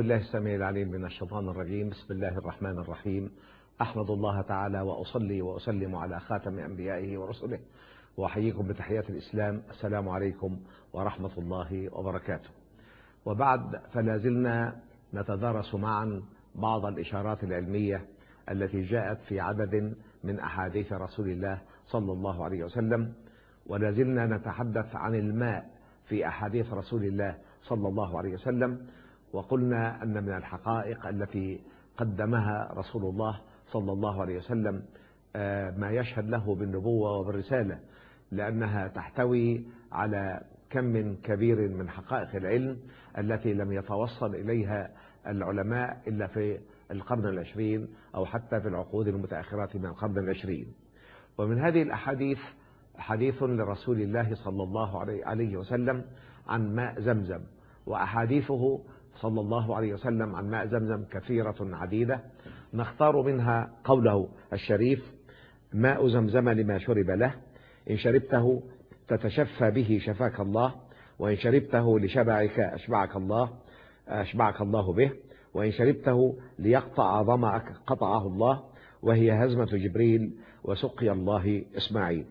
بالله السميع العليم من الشيطان الرجيم. بسم الله الرحمن الرحيم. أحمد الله تعالى وأصلي وأسلم على خاتم أنبيائه ورسله، وأحييكم بتحية الإسلام. السلام عليكم ورحمة الله وبركاته. وبعد، فلا زلنا نتدارس معا بعض الإشارات العلمية التي جاءت في عدد من أحاديث رسول الله صلى الله عليه وسلم، ولا زلنا نتحدث عن الماء في أحاديث رسول الله صلى الله عليه وسلم. وقلنا أن من الحقائق التي قدمها رسول الله صلى الله عليه وسلم ما يشهد له بالنبوة وبالرسالة، لأنها تحتوي على كم كبير من حقائق العلم التي لم يتوصل إليها العلماء إلا في القرن العشرين أو حتى في العقود المتأخرة من القرن العشرين. ومن هذه الأحاديث حديث لرسول الله صلى الله عليه وسلم عن ماء زمزم، وأحاديثه صلى الله عليه وسلم عن ماء زمزم كثيرة عديدة. نختار منها قوله الشريف: ماء زمزم لما شرب له، إن شربته تتشفى به شفاك الله، وإن شربته لشبعك أشبعك الله به، وإن شربته ليقطع ظمأك قطعه الله، وهي هزمة جبريل وسقي الله إسماعيل.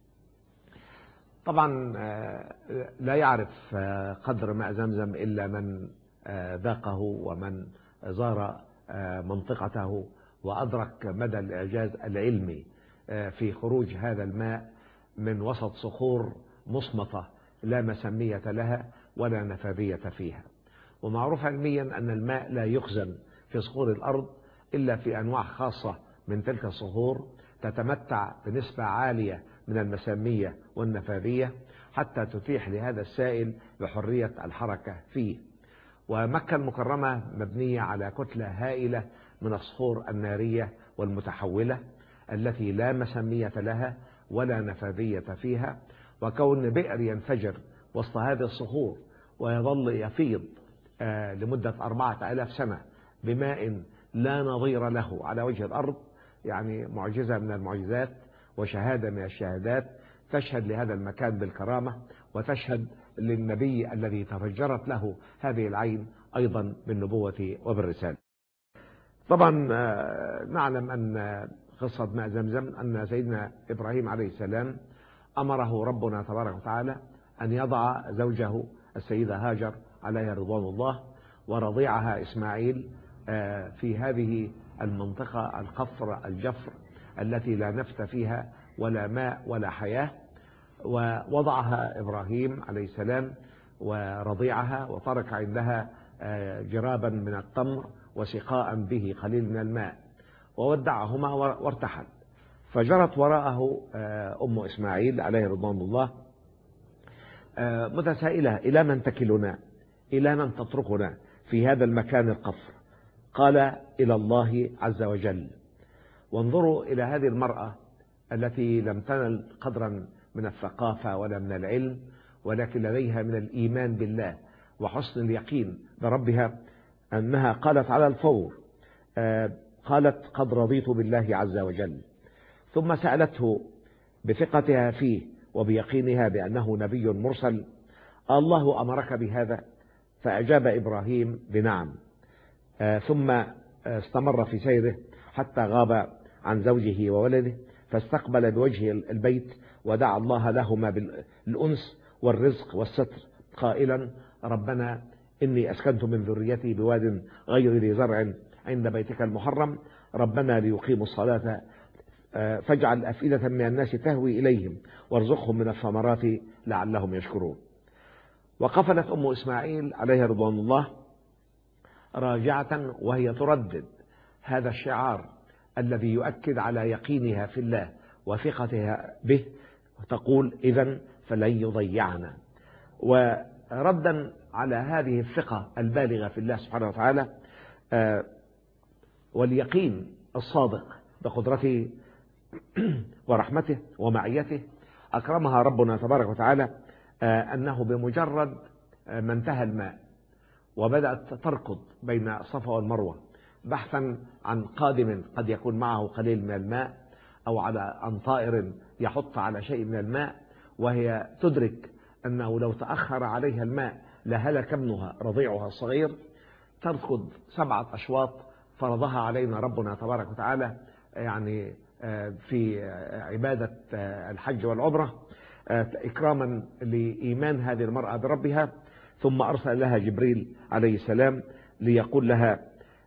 طبعا لا يعرف قدر ماء زمزم إلا من ذاقه ومن زار منطقته وأدرك مدى الإعجاز العلمي في خروج هذا الماء من وسط صخور مصمتة لا مسمية لها ولا نفاذية فيها. ومعروف علميا أن الماء لا يخزن في صخور الأرض إلا في أنواع خاصة من تلك الصخور تتمتع بنسبة عالية من المسامية والنفاذية حتى تتيح لهذا السائل بحرية الحركة فيه. ومكة المكرمة مبنية على كتلة هائلة من الصخور النارية والمتحولة التي لا مسامية لها ولا نفاذية فيها، وكون بئر ينفجر وسط هذه الصخور ويظل يفيض لمدة 4000 سنة بماء لا نظير له على وجه الأرض، يعني معجزة من المعجزات وشهادة من الشهادات تشهد لهذا المكان بالكرامة، وتشهد للنبي الذي تفجرت له هذه العين أيضا بالنبوة وبالرسالة. طبعا نعلم أن قصة ماء زمزم أن سيدنا إبراهيم عليه السلام أمره ربنا تبارك وتعالى أن يضع زوجه السيدة هاجر عليها رضوان الله ورضيعها إسماعيل في هذه المنطقة القفر الجفر التي لا نفت فيها ولا ماء ولا حياة. ووضعها إبراهيم عليه السلام ورضيعها، وترك عندها جرابا من التمر وسقاء به قليل من الماء، وودعهما وارتحل. فجرت وراءه أم إسماعيل عليه رضوان الله متسائلة: إلى من تكلنا؟ إلى من تتركنا في هذا المكان القفر؟ قال: إلى الله عز وجل. وانظروا إلى هذه المرأة التي لم تنل قدرا من الثقافة ولا من العلم، ولكن لديها من الإيمان بالله وحسن اليقين بربها، أنها قالت على الفور، قالت: قد رضيت بالله عز وجل. ثم سألته بثقتها فيه وبيقينها بأنه نبي مرسل: الله أمرك بهذا؟ فأجاب إبراهيم بنعم. ثم استمر في سيره حتى غاب عن زوجه وولده، فاستقبل بوجه البيت ودعا الله لهما بالأنس والرزق والستر قائلا: ربنا إني أسكنت من ذريتي بواد غير ذي زرع عند بيتك المحرم، ربنا ليقيموا الصلاة فاجعل أفئدة من الناس تهوي إليهم وارزقهم من الثمرات لعلهم يشكرون. وقفلت أم إسماعيل عليها رضوان الله راجعة وهي تردد هذا الشعار الذي يؤكد على يقينها في الله وثقتها به، وتقول: إذن فلن يضيعنا. وردا على هذه الثقة البالغة في الله سبحانه وتعالى واليقين الصادق بقدرته ورحمته ومعيته، أكرمها ربنا تبارك وتعالى أنه بمجرد ما انتهى الماء وبدأت تركض بين الصفا والمروة بحثا عن قادم قد يكون معه قليل من الماء، أو عن طائر يحط على شيء من الماء، وهي تدرك أنه لو تأخر عليها الماء لهلك ابنها رضيعها الصغير، تركض 7 أشواط فرضها علينا ربنا تبارك وتعالى يعني في عبادة الحج والعمرة إكراما لإيمان هذه المرأة بربها. ثم أرسل لها جبريل عليه السلام ليقول لها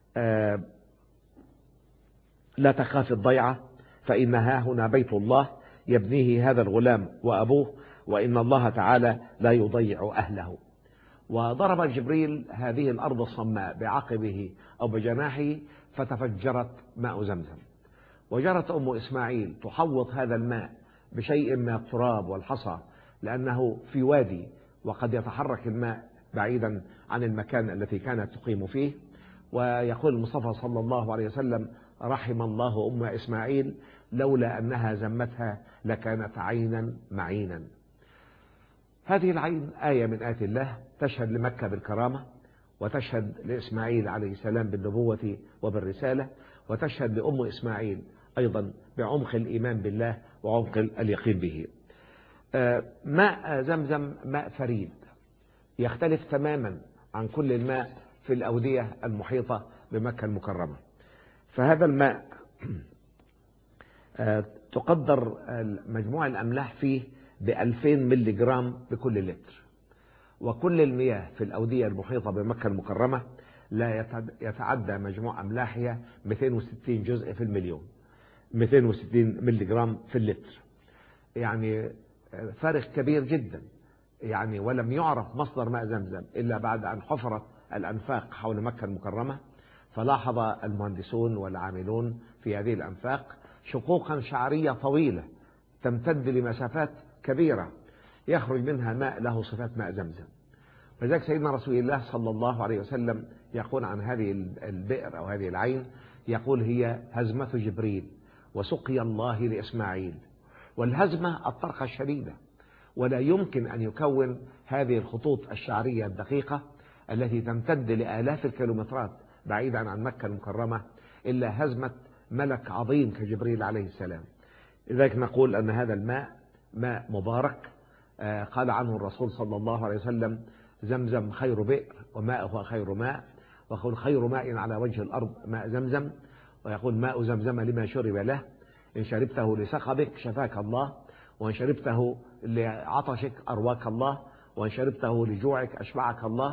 لا تخاف الضيعة، فإنها هنا بيت الله يبنيه هذا الغلام وأبوه، وإن الله تعالى لا يضيع أهله. وضرب جبريل هذه الأرض الصماء بعقبه أو بجناحه فتفجرت ماء زمزم. وجرت أم إسماعيل تحوط هذا الماء بشيء من التراب والحصى، لأنه في وادي وقد يتحرك الماء بعيدا عن المكان الذي كانت تقيم فيه. ويقول المصطفى صلى الله عليه وسلم رحم الله أم إسماعيل لولا أنها زمتها لكانت عينا معينا. هذه العين آية من آيات الله تشهد لمكة بالكرامة، وتشهد لإسماعيل عليه السلام بالنبوة وبالرسالة، وتشهد لأم إسماعيل أيضا بعمق الإيمان بالله وعمق اليقين به. ماء زمزم ماء فريد يختلف تماما عن كل الماء في الأودية المحيطة بمكة المكرمة. فهذا الماء تقدر مجموع الأملاح فيه ب2000 ملي جرام بكل لتر. وكل المياه في الأودية المحيطة بمكة المكرمة لا يتعدى مجموع أملاحها 260 جزء في المليون، 260 ملي جرام في اللتر، يعني فارق كبير جدا. يعني ولم يعرف مصدر ماء زمزم إلا بعد أن حفرت الأنفاق حول مكة المكرمة، فلاحظ المهندسون والعاملون في هذه الأنفاق شقوقا شعرية طويلة تمتد لمسافات كبيرة يخرج منها ماء له صفات ماء زمزم. فذلك سيدنا رسول الله صلى الله عليه وسلم يقول عن هذه البئر أو هذه العين، يقول هي هزمة جبريل وسقي الله لإسماعيل. والهزمة الطرقة الشديدة، ولا يمكن أن يكون هذه الخطوط الشعرية الدقيقة التي تمتد لآلاف الكيلومترات بعيدا عن مكة المكرمة إلا هزمة ملك عظيم كجبريل عليه السلام. لذلك نقول أن هذا الماء ماء مبارك. قال عنه الرسول صلى الله عليه وسلم زمزم خير بئر وماءه خير ماء، ويقول خير ماء على وجه الأرض ماء زمزم، ويقول ماء زمزم لما شرب له، إن شربته لسقبك شفاك الله، وإن شربته لعطشك أرواك الله، وإن شربته لجوعك أشبعك الله.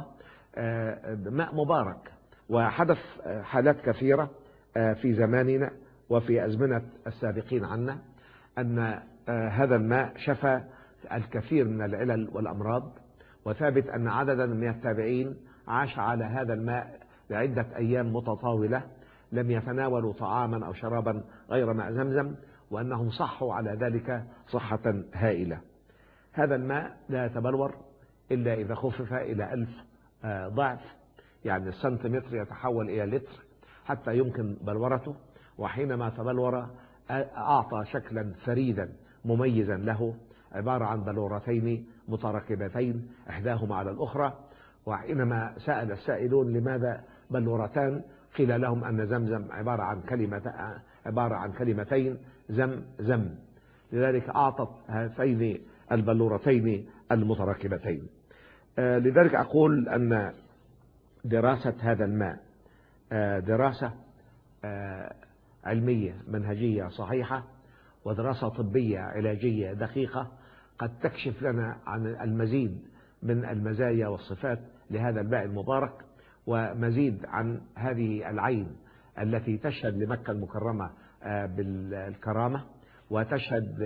ماء مبارك. وحدث حالات كثيرة في زماننا وفي أزمنة السابقين عنا أن هذا الماء شفى الكثير من العلل والأمراض. وثابت أن عددا من التابعين عاش على هذا الماء لعدة أيام متطاولة لم يتناولوا طعاما أو شرابا غير ماء زمزم، وأنهم صحوا على ذلك صحة هائلة. هذا الماء لا يتبلور إلا إذا خفف إلى 1000 ضعف، يعني السنتيمتر يتحول إلى لتر حتى يمكن بلورته. وحينما تبلور أعطى شكلا فريدا مميزا له، عبارة عن بلورتين متراكبتين إحداهما على الأخرى. وحينما سأل السائلون لماذا بلورتان، قيل لهم أن زمزم عبارة عن كلمتين زم زم، لذلك أعطت هاتين البلورتين المتراكبتين. لذلك أقول أن دراسة هذا الماء دراسة علمية منهجية صحيحة، ودراسة طبية علاجية دقيقة قد تكشف لنا عن المزيد من المزايا والصفات لهذا الماء المبارك، ومزيد عن هذه العين التي تشهد لمكة المكرمة بالكرامة، وتشهد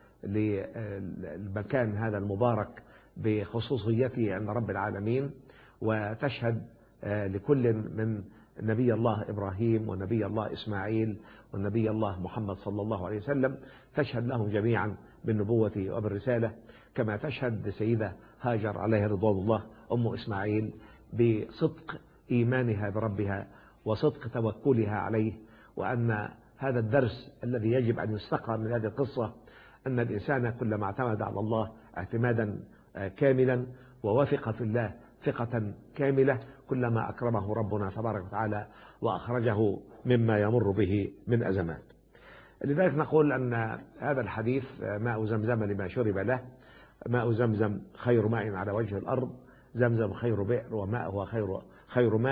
للمكان هذا المبارك بخصوصيته عند رب العالمين، وتشهد لكل من نبي الله إبراهيم ونبي الله إسماعيل ونبي الله محمد صلى الله عليه وسلم، تشهد لهم جميعا بالنبوة وبالرسالة، كما تشهد لسيدة هاجر عليها رضوان الله أم إسماعيل بصدق إيمانها بربها وصدق توكلها عليه. وأن هذا الدرس الذي يجب أن يستقى من هذه القصة أن الإنسان كلما اعتمد على الله اعتمادا كاملا ووثق في الله ثقة كاملة كلما أكرمه ربنا تبارك وتعالى وأخرجه مما يمر به من أزمات. لذلك نقول أن هذا الحديث ماء زمزم لما شرب له، ماء زمزم خير ماء على وجه الأرض، زمزم خير بئر وماءه خير ماء،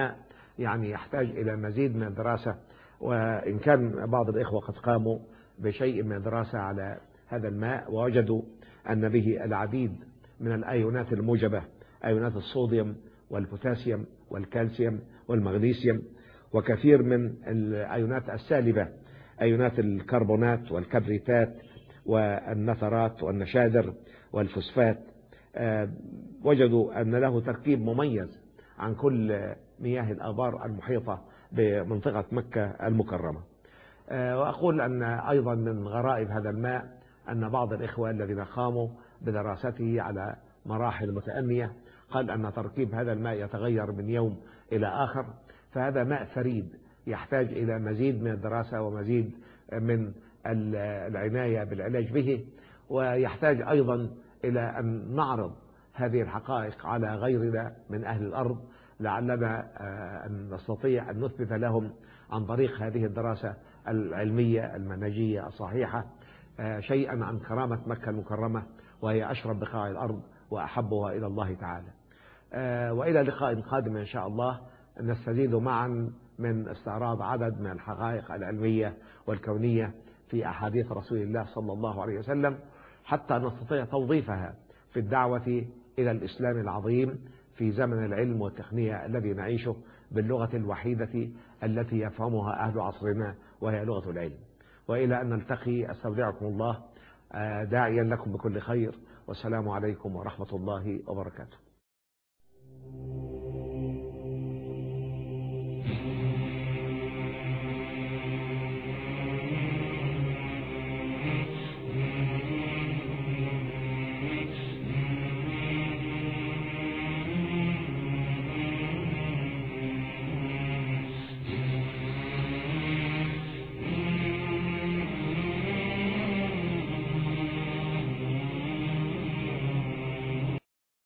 يعني يحتاج إلى مزيد من الدراسة. وإن كان بعض الإخوة قد قاموا بشيء من الدراسة على هذا الماء ووجدوا أن به العديد من الأيونات الموجبة، أيونات الصوديوم والبوتاسيوم والكالسيوم والمغنيسيوم، وكثير من الأيونات السالبة، أيونات الكربونات والكبريتات والنثرات والنشادر والفوسفات. وجدوا أن له تركيب مميز عن كل مياه الآبار المحيطة بمنطقة مكة المكرمة. وأقول أن أيضا من غرائب هذا الماء أن بعض الإخوة الذين قاموا بدراسته على مراحل متأنية قال أن تركيب هذا الماء يتغير من يوم إلى آخر، فهذا ماء فريد يحتاج إلى مزيد من الدراسة ومزيد من العناية بالعلاج به، ويحتاج أيضا إلى أن نعرض هذه الحقائق على غيرنا من أهل الأرض، لعلنا أن نستطيع أن نثبت لهم عن طريق هذه الدراسة العلمية المنهجية الصحيحة شيئا عن كرامة مكة المكرمة، وهي أشرف بقاع الأرض وأحبها إلى الله تعالى. وإلى لقاء قادم إن شاء الله نستزيد معا من استعراض عدد من الحقائق العلمية والكونية في أحاديث رسول الله صلى الله عليه وسلم، حتى نستطيع توظيفها في الدعوة إلى الإسلام العظيم في زمن العلم والتقنية الذي نعيشه باللغة الوحيدة التي يفهمها أهل عصرنا، وهي لغة العلم. وإلى أن نلتقي أستودعكم الله داعيا لكم بكل خير، والسلام عليكم ورحمة الله وبركاته.